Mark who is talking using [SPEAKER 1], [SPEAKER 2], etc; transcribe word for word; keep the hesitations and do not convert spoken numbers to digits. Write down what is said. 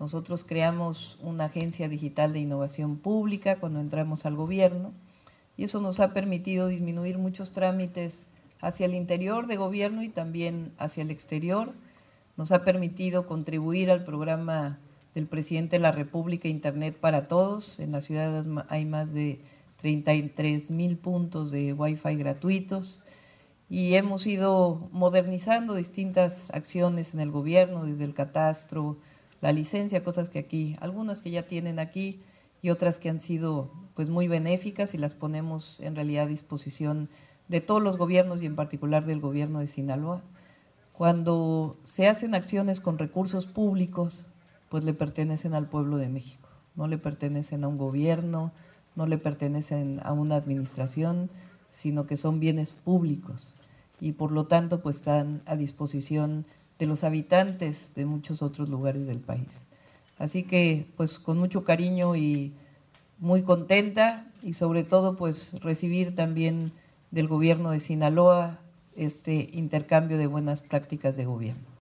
[SPEAKER 1] Nosotros creamos una agencia digital de innovación pública cuando entramos al gobierno y eso nos ha permitido disminuir muchos trámites hacia el interior de gobierno y también hacia el exterior. Nos ha permitido contribuir al programa del presidente de la República, Internet para Todos. En la ciudad hay más de treinta y tres mil puntos de Wi-Fi gratuitos y hemos ido modernizando distintas acciones en el gobierno, desde el catastro, la licencia, cosas que aquí, algunas que ya tienen aquí y otras que han sido pues muy benéficas y las ponemos en realidad a disposición de todos los gobiernos y en particular del gobierno de Sinaloa. Cuando se hacen acciones con recursos públicos, pues le pertenecen al pueblo de México, no le pertenecen a un gobierno, no le pertenecen a una administración, sino que son bienes públicos y por lo tanto pues están a disposición de los habitantes de muchos otros lugares del país. Así que pues con mucho cariño y muy contenta y sobre todo pues recibir también del gobierno de Sinaloa este intercambio de buenas prácticas de gobierno.